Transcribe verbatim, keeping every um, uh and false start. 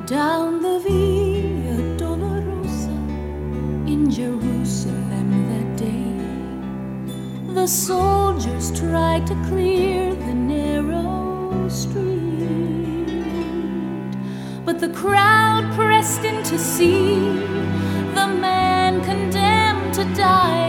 Down the Via Dolorosa in Jerusalem that day, the soldiers tried to clear the narrow street, but the crowd pressed in to see the man condemned to die